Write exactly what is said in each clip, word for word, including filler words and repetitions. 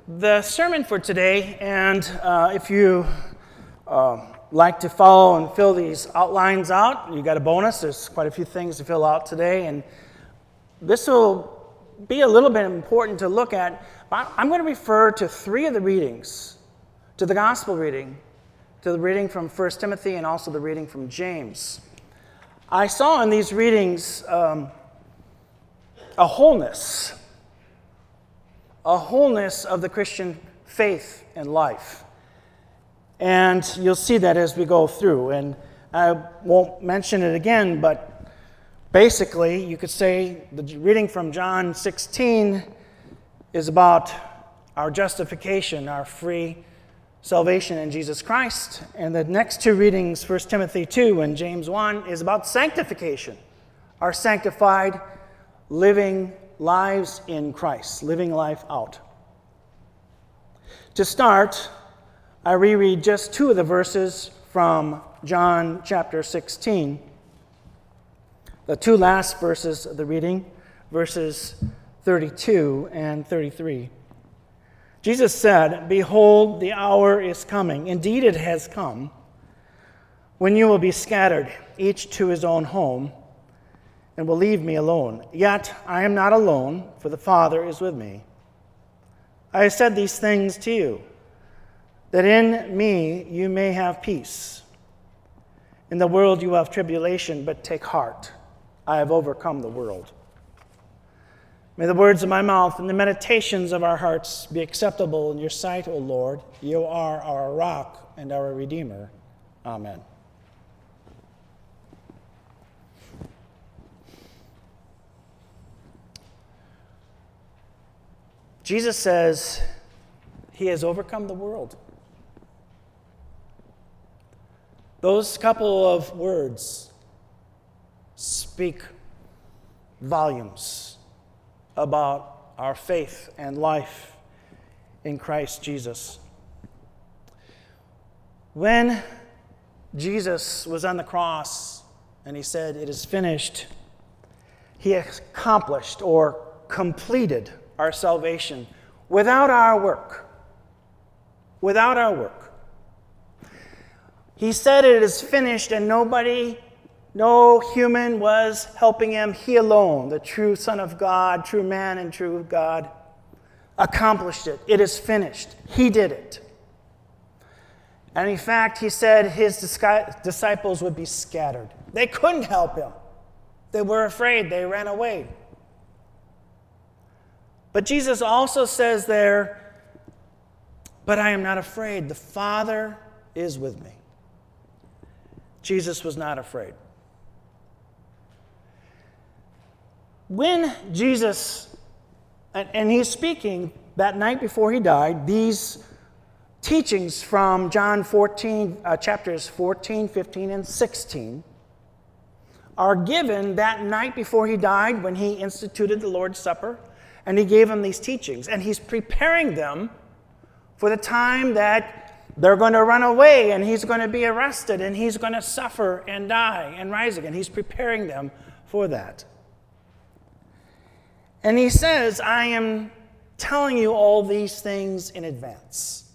The sermon for today, and uh, if you uh, like to follow and fill these outlines out, you got a bonus. There's quite a few things to fill out today, and this will be a little bit important to look at. I'm going to refer to three of the readings, to the gospel reading, to the reading from First Timothy, and also the reading from James. I saw in these readings um, a wholeness, a wholeness of the Christian faith and life. And you'll see that as we go through. And I won't mention it again, but basically you could say the reading from John sixteen is about our justification, our free salvation in Jesus Christ. And the next two readings, First Timothy two and James one, is about sanctification, our sanctified living lives in Christ, living life out. To start, I reread just two of the verses from John chapter sixteen. The two last verses of the reading, verses thirty-two and thirty-three. Jesus said, "Behold, the hour is coming. Indeed, it has come, when you will be scattered, each to his own home, and will leave me alone. Yet I am not alone, for the Father is with me. I have said these things to you, that in me you may have peace. In the world you have tribulation, but take heart. I have overcome the world. May the words of my mouth and the meditations of our hearts be acceptable in your sight, O Lord. You are our rock and our Redeemer. Amen." Jesus says he has overcome the world. Those couple of words speak volumes about our faith and life in Christ Jesus. When Jesus was on the cross and he said, "It is finished," he accomplished or completed our salvation without our work. Without our work. He said it is finished, and nobody, no human was helping him. He alone, the true Son of God, true man and true God, accomplished it. It is finished. He did it. And in fact, he said his disciples would be scattered. They couldn't help him. They were afraid. They ran away. But Jesus also says there, "But I am not afraid. The Father is with me." Jesus was not afraid. When Jesus, and he's speaking that night before he died, these teachings from John fourteen, uh, chapters fourteen, fifteen, and sixteen are given that night before he died when he instituted the Lord's Supper. And he gave them these teachings. And he's preparing them for the time that they're going to run away and he's going to be arrested and he's going to suffer and die and rise again. He's preparing them for that. And he says, "I am telling you all these things in advance."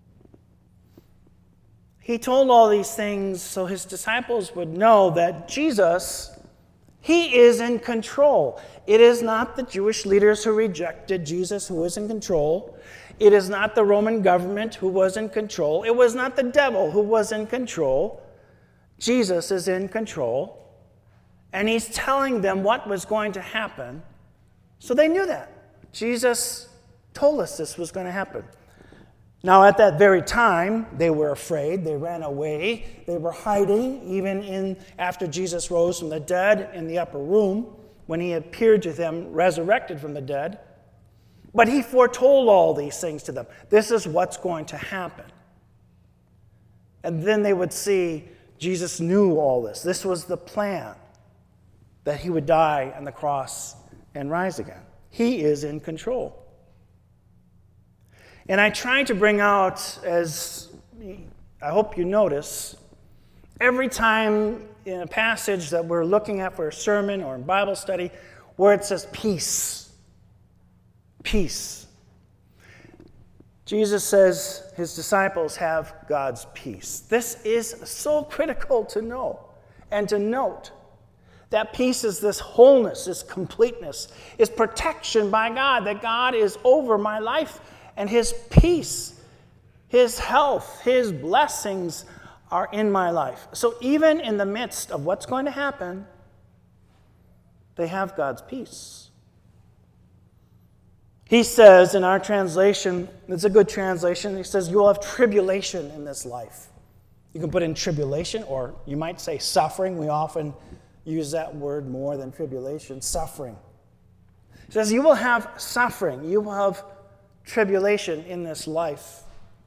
He told all these things so his disciples would know that Jesus, he is in control. It is not the Jewish leaders who rejected Jesus who was in control. It is not the Roman government who was in control. It was not the devil who was in control. Jesus is in control. And he's telling them what was going to happen. So they knew that. Jesus told us this was going to happen. Now, at that very time, they were afraid. They ran away. They were hiding, even in after Jesus rose from the dead in the upper room, when he appeared to them resurrected from the dead. But he foretold all these things to them. This is what's going to happen. And then they would see Jesus knew all this. This was the plan, that he would die on the cross and rise again. He is in control. And I try to bring out, as I hope you notice, every time in a passage that we're looking at for a sermon or in Bible study where it says peace, peace. Jesus says his disciples have God's peace. This is so critical to know and to note. That peace is this wholeness, this completeness, is protection by God, that God is over my life, and his peace, his health, his blessings are in my life. So even in the midst of what's going to happen, they have God's peace. He says in our translation, it's a good translation, he says, you will have tribulation in this life. You can put in tribulation, or you might say suffering. We often use that word more than tribulation, suffering. He says, you will have suffering. You will have tribulation in this life.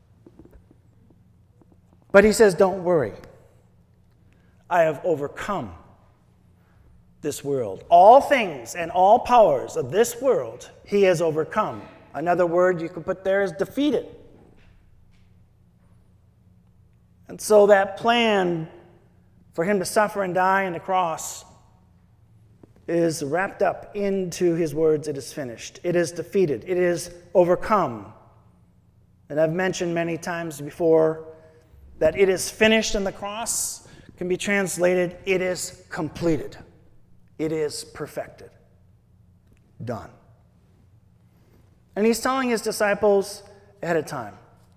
But he says, don't worry. I have overcome this world. All things and all powers of this world, he has overcome. Another word you could put there is defeated. And so that plan for him to suffer and die on the cross is wrapped up into his words, it is finished. It is defeated. It is overcome. And I've mentioned many times before that it is finished on the cross can be translated, it is completed. It is perfected. Done. And he's telling his disciples ahead of time,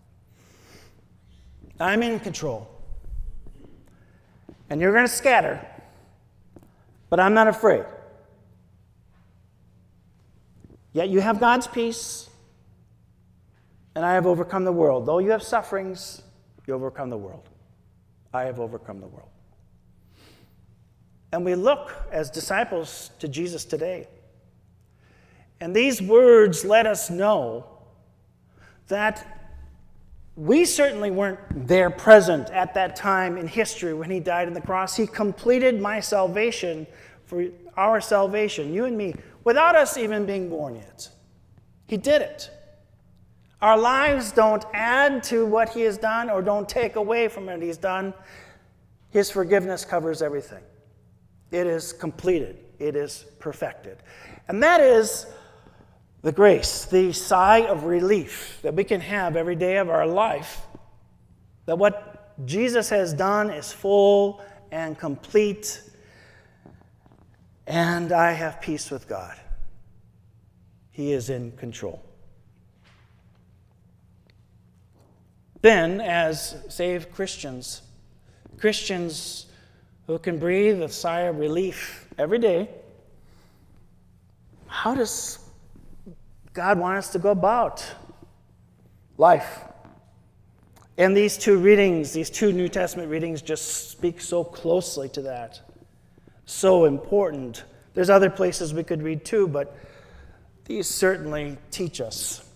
I'm in control. And you're going to scatter, but I'm not afraid. Yet you have God's peace, and I have overcome the world. Though you have sufferings, you overcome the world. I have overcome the world. And we look as disciples to Jesus today. And these words let us know that we certainly weren't there present at that time in history when he died on the cross. He completed my salvation for our salvation, you and me, without us even being born yet. He did it. Our lives don't add to what he has done or don't take away from what he's done. His forgiveness covers everything. It is completed. It is perfected. And that is the grace, the sigh of relief that we can have every day of our life, that what Jesus has done is full and complete, and I have peace with God. He is in control. Then, as saved Christians, Christians who can breathe a sigh of relief every day, how does God want us to go about life? And these two readings, these two New Testament readings just speak so closely to that. So important. There's other places we could read too, but these certainly teach us.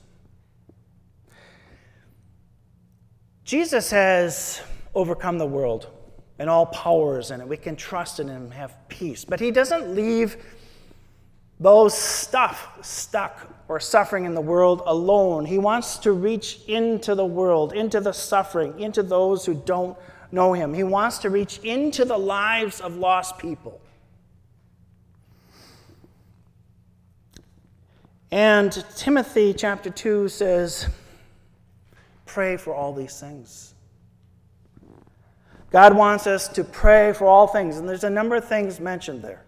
Jesus has overcome the world and all powers in it. We can trust in him and have peace. But he doesn't leave those stuff stuck or suffering in the world alone. He wants to reach into the world, into the suffering, into those who don't know him. He wants to reach into the lives of lost people. And Timothy chapter two says, pray for all these things. God wants us to pray for all things, and there's a number of things mentioned there.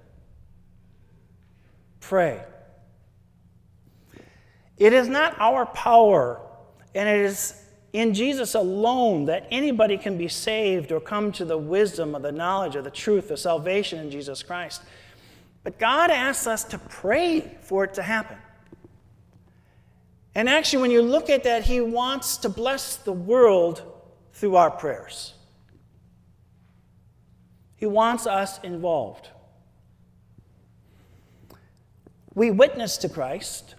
Pray. It is not our power, and it is in Jesus alone that anybody can be saved or come to the wisdom of the knowledge of the truth of salvation in Jesus Christ. But God asks us to pray for it to happen. And actually, when you look at that, he wants to bless the world through our prayers. He wants us involved. We witness to Christ.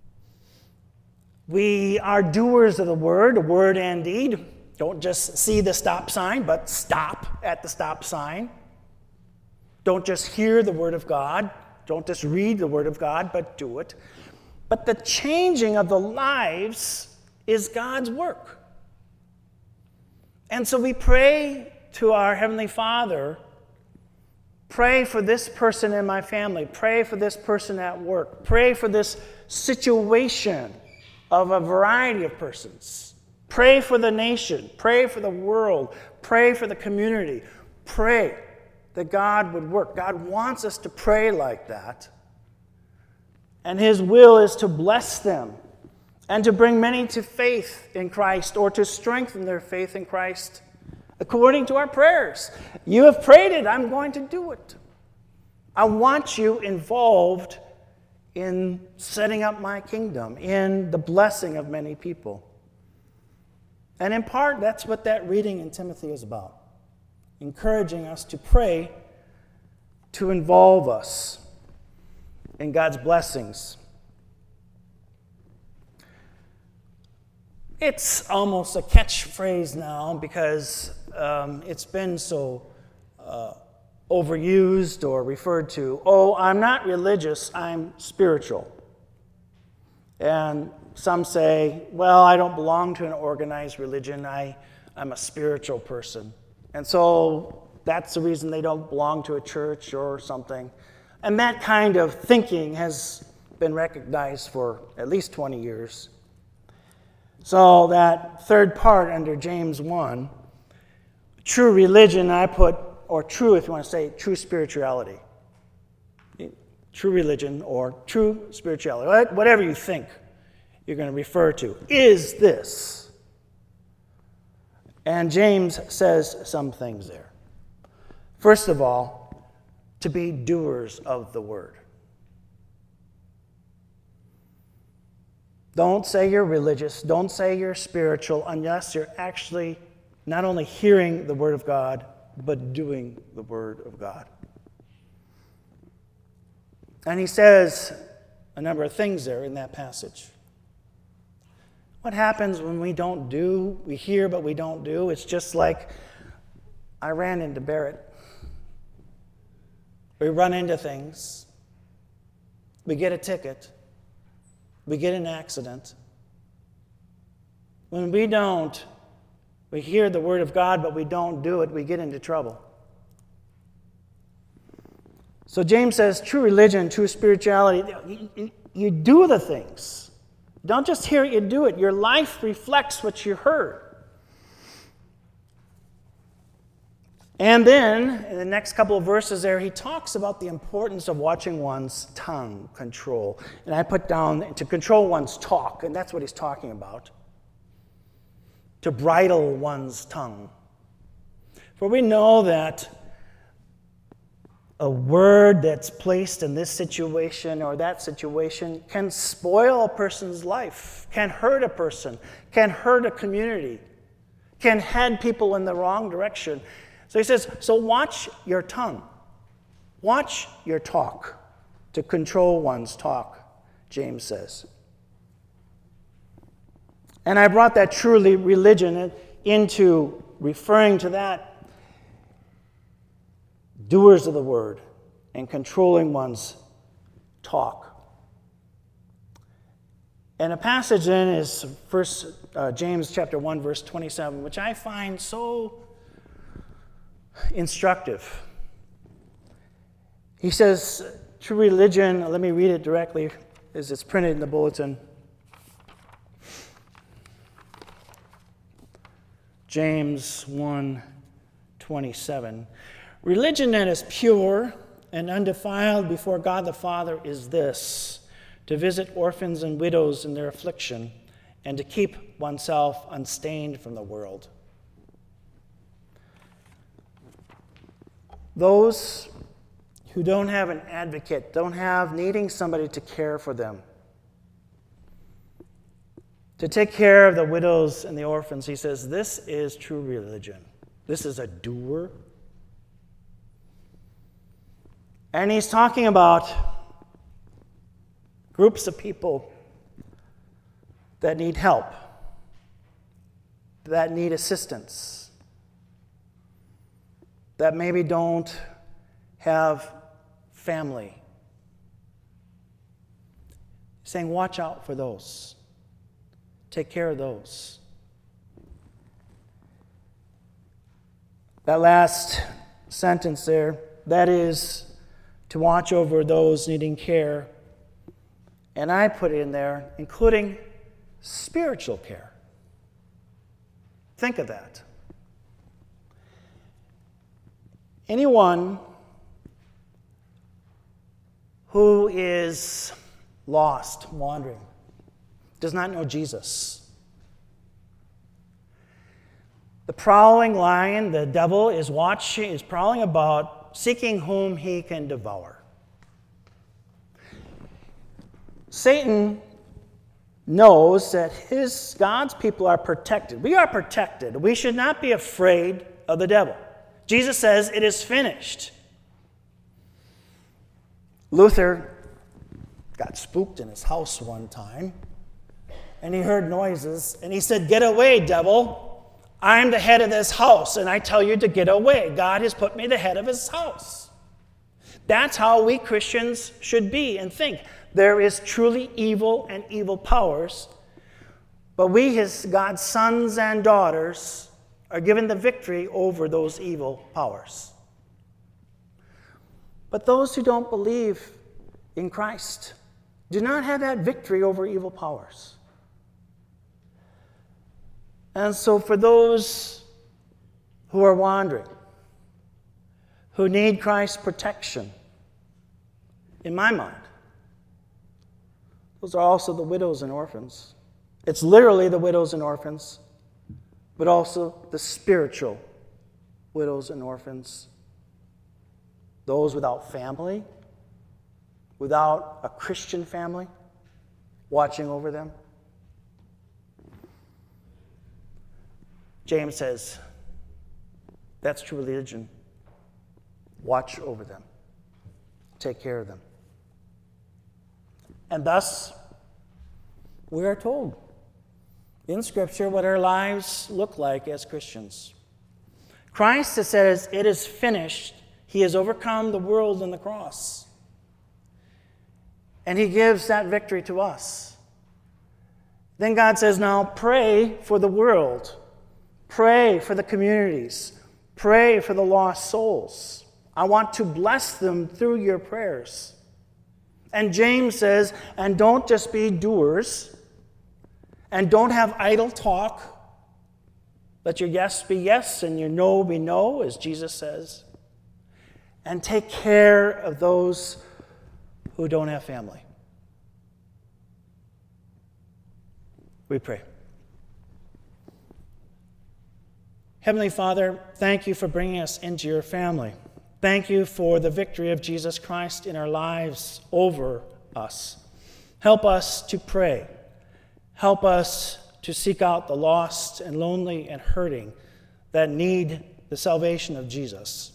We are doers of the word, word and deed. Don't just see the stop sign, but stop at the stop sign. Don't just hear the word of God. Don't just read the word of God, but do it. But the changing of the lives is God's work. And so we pray to our Heavenly Father, pray for this person in my family, pray for this person at work, pray for this situation of a variety of persons. Pray for the nation. Pray for the world. Pray for the community. Pray that God would work. God wants us to pray like that. And His will is to bless them and to bring many to faith in Christ or to strengthen their faith in Christ according to our prayers. You have prayed it. I'm going to do it. I want you involved in setting up my kingdom, in the blessing of many people. And in part, that's what that reading in Timothy is about. Encouraging us to pray to involve us in God's blessings. It's almost a catchphrase now because um, it's been so uh, overused or referred to. Oh, I'm not religious, I'm spiritual. And some say, well, I don't belong to an organized religion, I, I'm a spiritual person. And so that's the reason they don't belong to a church or something. And that kind of thinking has been recognized for at least twenty years. So that third part under James one, true religion, I put, or true, if you want to say, true spirituality. True religion or true spirituality, whatever you think you're going to refer to, is this. And James says some things there. First of all, to be doers of the word. Don't say you're religious, don't say you're spiritual unless you're actually not only hearing the word of God, but doing the word of God. And he says a number of things there in that passage. What happens when we don't do, we hear but we don't do? It's just like I ran into Barrett. We run into things. We get a ticket. We get an accident. When we don't, we hear the word of God but we don't do it, we get into trouble. So James says, true religion, true spirituality, you, you do the things. Don't just hear it, you do it. Your life reflects what you heard. And then, in the next couple of verses there, he talks about the importance of watching one's tongue control. And I put down to control one's talk, and that's what he's talking about. To bridle one's tongue. For we know that a word that's placed in this situation or that situation can spoil a person's life, can hurt a person, can hurt a community, can head people in the wrong direction. So he says, so watch your tongue. Watch your talk. To control one's talk, James says. And I brought that truly religion into referring to that. Doers of the word and controlling one's talk. And a passage then is First uh, James chapter one, verse twenty-seven, which I find so instructive. He says, true religion, let me read it directly as it's printed in the bulletin. James one twenty-seven. Religion that is pure and undefiled before God the Father is this, to visit orphans and widows in their affliction and to keep oneself unstained from the world. Those who don't have an advocate, don't have needing somebody to care for them, to take care of the widows and the orphans, he says, this is true religion. This is a doer. And he's talking about groups of people that need help, that need assistance, that maybe don't have family. He's saying, watch out for those. Take care of those. That last sentence there, that is to watch over those needing care. And I put in there, including spiritual care. Think of that. Anyone who is lost, wandering, does not know Jesus. The prowling lion, the devil, is watching, is prowling about, seeking whom he can devour. Satan knows that his God's people are protected. We are protected. We should not be afraid of the devil. Jesus says, "It is finished." Luther got spooked in his house one time, and he heard noises, and he said, "Get away, devil. I'm the head of this house, and I tell you to get away. God has put me the head of his house." That's how we Christians should be and think. There is truly evil and evil powers, but we, his God's sons and daughters, are given the victory over those evil powers. But those who don't believe in Christ do not have that victory over evil powers. And so for those who are wandering, who need Christ's protection, in my mind, those are also the widows and orphans. It's literally the widows and orphans, but also the spiritual widows and orphans. Those without family, without a Christian family watching over them. James says, that's true religion. Watch over them. Take care of them. And thus, we are told in Scripture what our lives look like as Christians. Christ says, "It is finished." He has overcome the world on the cross. And he gives that victory to us. Then God says, now pray for the world. Pray for the communities. Pray for the lost souls. I want to bless them through your prayers. And James says, and don't just be doers, and don't have idle talk. Let your yes be yes and your no be no, as Jesus says. And take care of those who don't have family. We pray. Heavenly Father, thank you for bringing us into your family. Thank you for the victory of Jesus Christ in our lives over us. Help us to pray. Help us to seek out the lost and lonely and hurting that need the salvation of Jesus.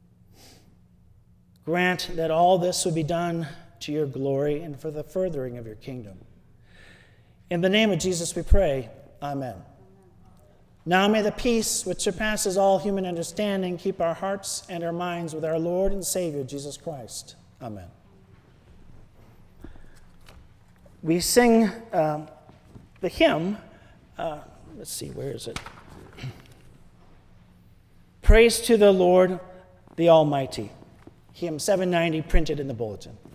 Grant that all this would be done to your glory and for the furthering of your kingdom. In the name of Jesus we pray. Amen. Now may the peace which surpasses all human understanding keep our hearts and our minds with our Lord and Savior, Jesus Christ. Amen. We sing um, the hymn, uh, let's see, where is it? Praise to the Lord, the Almighty. Hymn seven ninety, printed in the bulletin.